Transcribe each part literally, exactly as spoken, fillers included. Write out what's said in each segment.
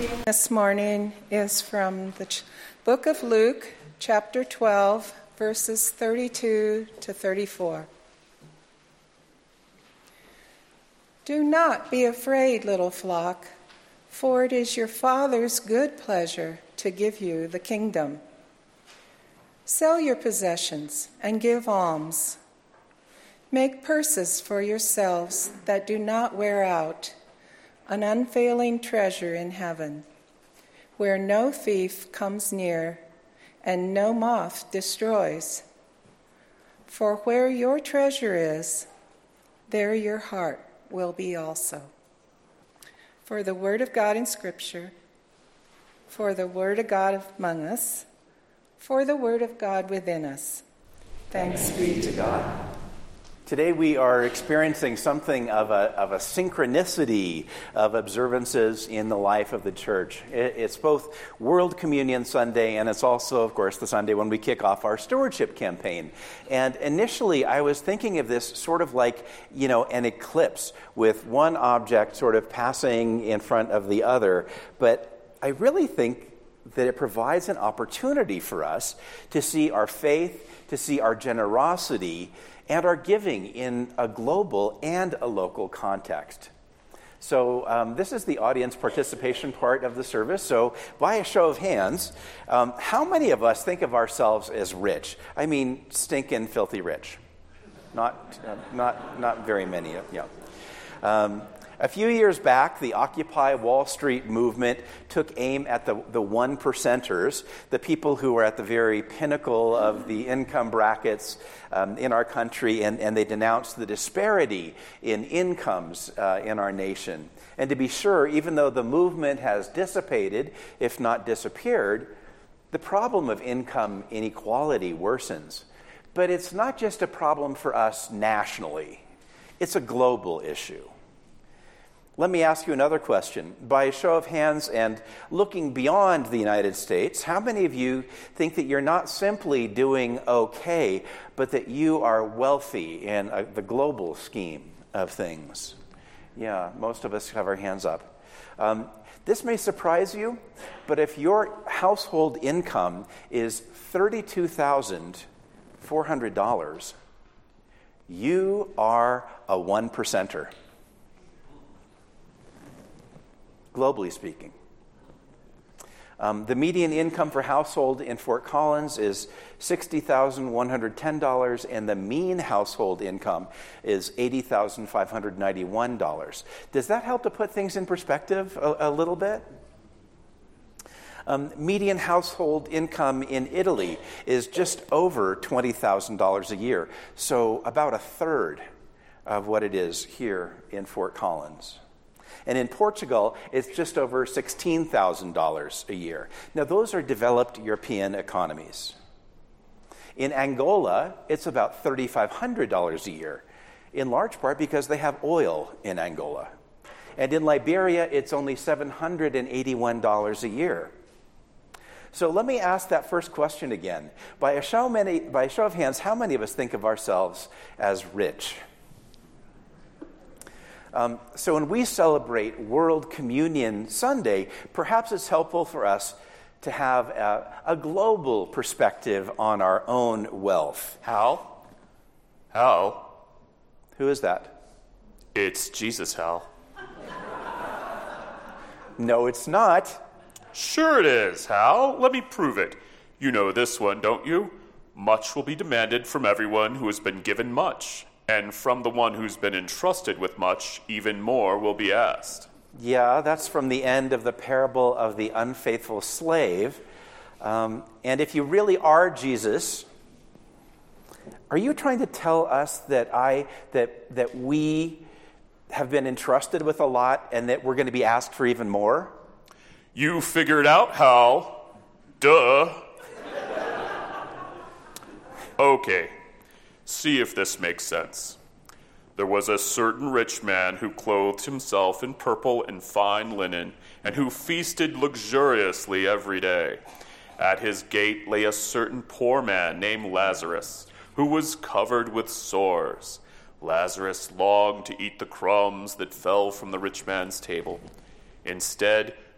reading this morning is from the ch- book of Luke, chapter twelve, verses thirty-two to thirty-four. Do not be afraid, little flock, for it is your Father's good pleasure to give you the kingdom. Sell your possessions and give alms. Make purses for yourselves that do not wear out, an unfailing treasure in heaven, where no thief comes near and no moth destroys. For where your treasure is, there your heart will be also. For the word of God in Scripture, for the word of God among us, for the word of God within us. Thanks be to God. Today we are experiencing something of a, of a synchronicity of observances in the life of the church. It, it's both World Communion Sunday and it's also, of course, the Sunday when we kick off our stewardship campaign. And initially I was thinking of this sort of like, you know, an eclipse with one object sort of passing in front of the other. But I really think that it provides an opportunity for us to see our faith, to see our generosity, and our giving in a global and a local context. So um, this is the audience participation part of the service. So by a show of hands, um, how many of us think of ourselves as rich? I mean, stinking, filthy rich. Not, uh, not, not very many. Yeah. Um, A few years back, the Occupy Wall Street movement took aim at the, the one percenters, the people who are at the very pinnacle of the income brackets um, in our country, and, and they denounced the disparity in incomes uh, in our nation. And to be sure, even though the movement has dissipated, if not disappeared, the problem of income inequality worsens. But it's not just a problem for us nationally. It's a global issue. Let me ask you another question. By a show of hands and looking beyond the United States, how many of you think that you're not simply doing okay, but that you are wealthy in a, the global scheme of things? Yeah, most of us have our hands up. Um, this may surprise you, but if your household income is thirty-two thousand four hundred dollars, you are a one percenter. Globally speaking. Um, the median income for household in Fort Collins is sixty thousand one hundred ten dollars, and the mean household income is eighty thousand five hundred ninety-one dollars. Does that help to put things in perspective a, a little bit? Um, median household income in Italy is just over twenty thousand dollars a year, so about a third of what it is here in Fort Collins. And in Portugal, it's just over sixteen thousand dollars a year. Now, those are developed European economies. In Angola, it's about three thousand five hundred dollars a year, in large part because they have oil in Angola. And in Liberia, it's only seven hundred eighty-one dollars a year. So let me ask that first question again. By a show, many, by a show of hands, how many of us think of ourselves as rich? Um, so when we celebrate World Communion Sunday, perhaps it's helpful for us to have a, a global perspective on our own wealth. Hal? Hal? Who is that? It's Jesus, Hal. No, it's not. Sure it is, Hal. Let me prove it. You know this one, don't you? Much will be demanded from everyone who has been given much. And from the one who's been entrusted with much, even more will be asked. Yeah, that's from the end of the parable of the unfaithful slave. Um, and if you really are Jesus, are you trying to tell us that I that that we have been entrusted with a lot and that we're going to be asked for even more? You figured out how. Duh. Okay. See if this makes sense. There was a certain rich man who clothed himself in purple and fine linen, and who feasted luxuriously every day. At his gate lay a certain poor man named Lazarus, who was covered with sores. Lazarus longed to eat the crumbs that fell from the rich man's table. Instead,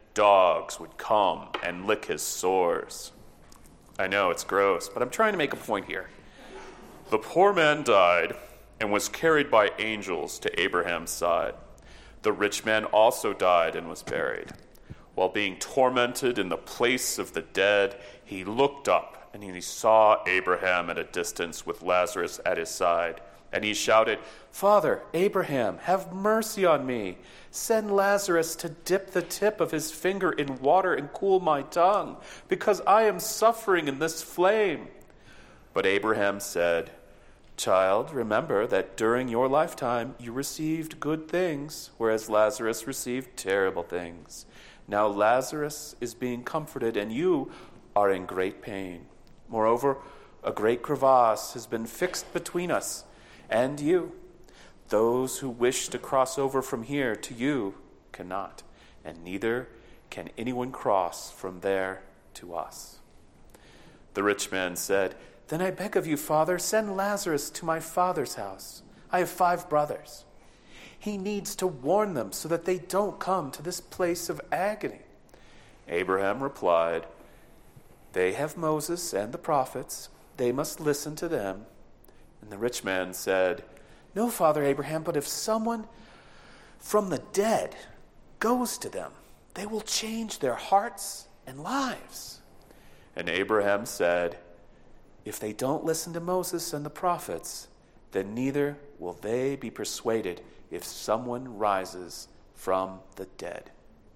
dogs would come and lick his sores. I know it's gross, but I'm trying to make a point here. The poor man died and was carried by angels to Abraham's side. The rich man also died and was buried. While being tormented in the place of the dead, he looked up and he saw Abraham at a distance with Lazarus at his side. And he shouted, "Father, Abraham, have mercy on me. Send Lazarus to dip the tip of his finger in water and cool my tongue, because I am suffering in this flame." But Abraham said, "Child, remember that during your lifetime you received good things, whereas Lazarus received terrible things. Now Lazarus is being comforted, and you are in great pain. Moreover, a great crevasse has been fixed between us and you. Those who wish to cross over from here to you cannot, and neither can anyone cross from there to us." The rich man said, "Then I beg of you, Father, send Lazarus to my father's house. I have five brothers. He needs to warn them so that they don't come to this place of agony." Abraham replied, "They have Moses and the prophets. They must listen to them." And the rich man said, "No, Father Abraham, but if someone from the dead goes to them, they will change their hearts and lives." And Abraham said, "If they don't listen to Moses and the prophets, then neither will they be persuaded if someone rises from the dead."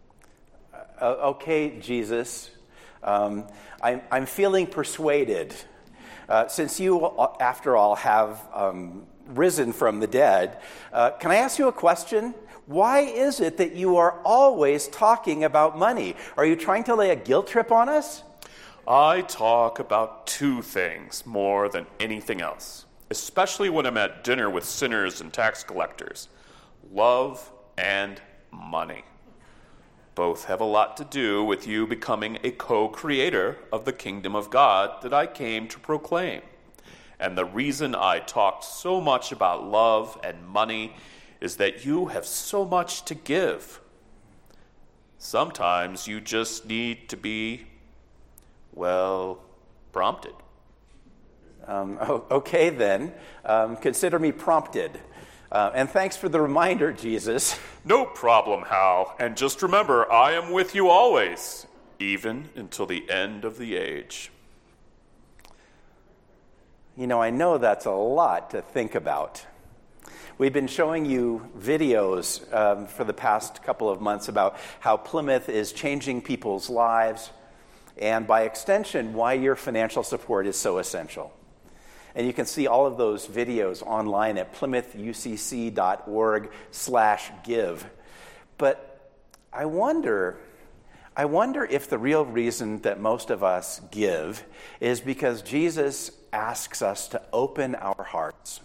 Uh, okay, Jesus, um, I'm, I'm feeling persuaded. Uh, since you, after all, have um, risen from the dead, uh, can I ask you a question? Why is it that you are always talking about money? Are you trying to lay a guilt trip on us? I talk about two things more than anything else, especially when I'm at dinner with sinners and tax collectors: love and money. Both have a lot to do with you becoming a co-creator of the kingdom of God that I came to proclaim. And the reason I talked so much about love and money is that you have so much to give. Sometimes you just need to be, well, prompted. Um, okay, then. Um, consider me prompted. Uh, and thanks for the reminder, Jesus. No problem, Hal. And just remember, I am with you always, even until the end of the age. You know, I know that's a lot to think about. We've been showing you videos um, for the past couple of months about how Plymouth is changing people's lives, and by extension, why your financial support is so essential. And you can see all of those videos online at plymouthucc.org slash give. But I wonder, I wonder if the real reason that most of us give is because Jesus asks us to open our hearts.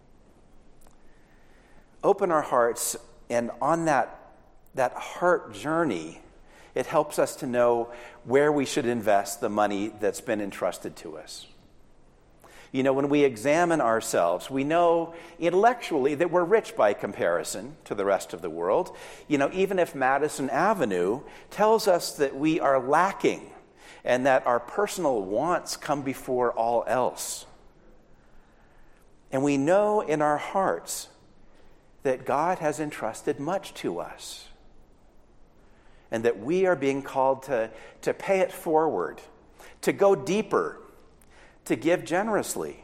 Open our hearts, and on that, that heart journey, it helps us to know where we should invest the money that's been entrusted to us. You know, when we examine ourselves, we know intellectually that we're rich by comparison to the rest of the world. You know, even if Madison Avenue tells us that we are lacking and that our personal wants come before all else. And we know in our hearts that God has entrusted much to us and that we are being called to, to pay it forward, to go deeper, to give generously.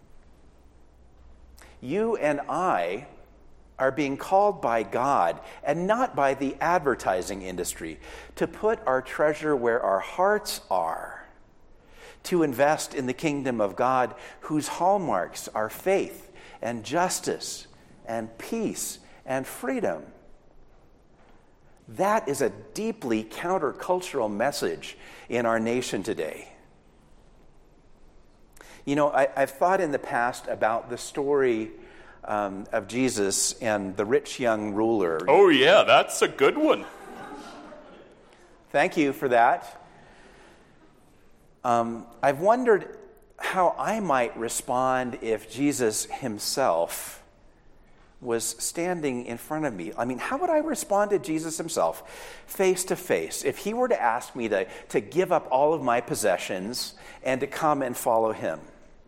You and I are being called by God, and not by the advertising industry, to put our treasure where our hearts are, to invest in the kingdom of God, whose hallmarks are faith and justice and peace and freedom. That is a deeply countercultural message in our nation today. You know, I, I've thought in the past about the story um, of Jesus and the rich young ruler. Oh, yeah, that's a good one. Thank you for that. Um, I've wondered how I might respond if Jesus himself was standing in front of me, I mean, how would I respond to Jesus himself face to face if he were to ask me to, to give up all of my possessions and to come and follow him?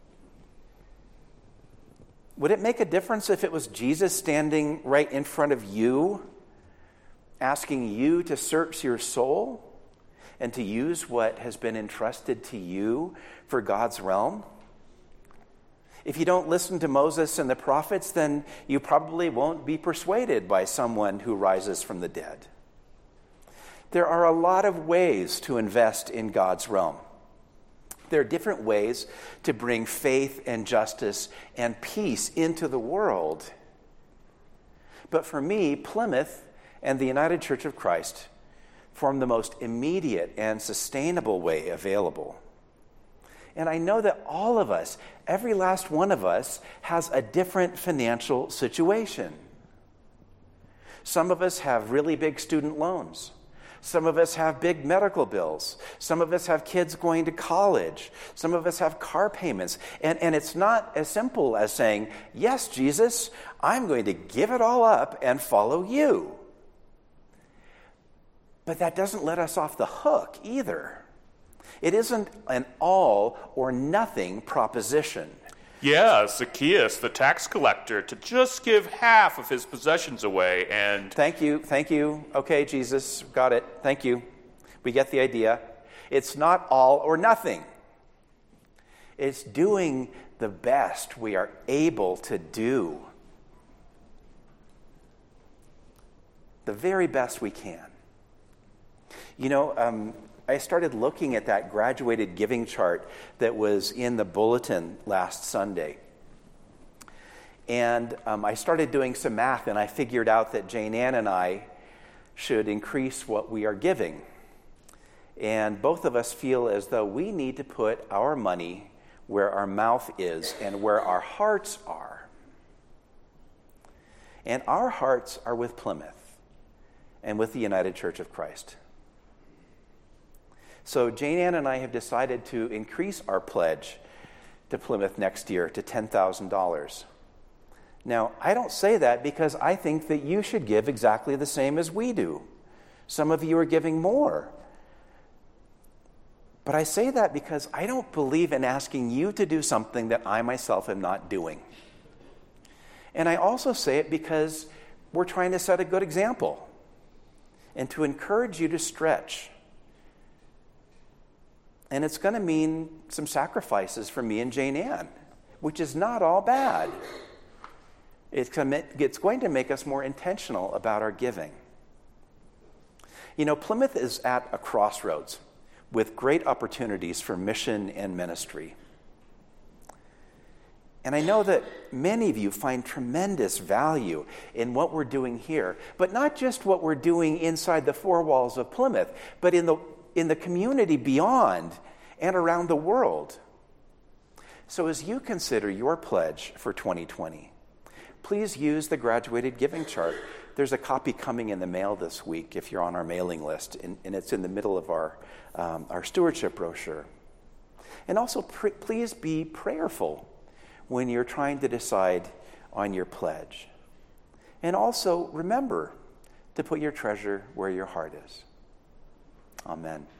Would it make a difference if it was Jesus standing right in front of you, asking you to search your soul and to use what has been entrusted to you for God's realm? If you don't listen to Moses and the prophets, then you probably won't be persuaded by someone who rises from the dead. There are a lot of ways to invest in God's realm. There are different ways to bring faith and justice and peace into the world. But for me, Plymouth and the United Church of Christ form the most immediate and sustainable way available. And I know that all of us, every last one of us, has a different financial situation. Some of us have really big student loans. Some of us have big medical bills. Some of us have kids going to college. Some of us have car payments. And, and it's not as simple as saying, yes, Jesus, I'm going to give it all up and follow you. But that doesn't let us off the hook either. It isn't an all or nothing proposition. Yeah, Zacchaeus, the tax collector, to just give half of his possessions away and... Thank you, thank you. Okay, Jesus, got it. Thank you. We get the idea. It's not all or nothing. It's doing the best we are able to do. The very best we can. You know, um, I started looking at that graduated giving chart that was in the bulletin last Sunday. And um, I started doing some math, and I figured out that Jane Ann and I should increase what we are giving. And both of us feel as though we need to put our money where our mouth is and where our hearts are. And our hearts are with Plymouth and with the United Church of Christ. So Jane Ann and I have decided to increase our pledge to Plymouth next year to ten thousand dollars. Now, I don't say that because I think that you should give exactly the same as we do. Some of you are giving more. But I say that because I don't believe in asking you to do something that I myself am not doing. And I also say it because we're trying to set a good example and to encourage you to stretch. And it's going to mean some sacrifices for me and Jane Ann, which is not all bad. It's going to make us more intentional about our giving. You know, Plymouth is at a crossroads with great opportunities for mission and ministry. And I know that many of you find tremendous value in what we're doing here, but not just what we're doing inside the four walls of Plymouth, but in the in the community beyond and around the world. So as you consider your pledge for twenty twenty, please use the graduated giving chart. There's a copy coming in the mail this week if you're on our mailing list, and, and it's in the middle of our, um, our stewardship brochure. And also, pr- please be prayerful when you're trying to decide on your pledge. And also, remember to put your treasure where your heart is. Amen.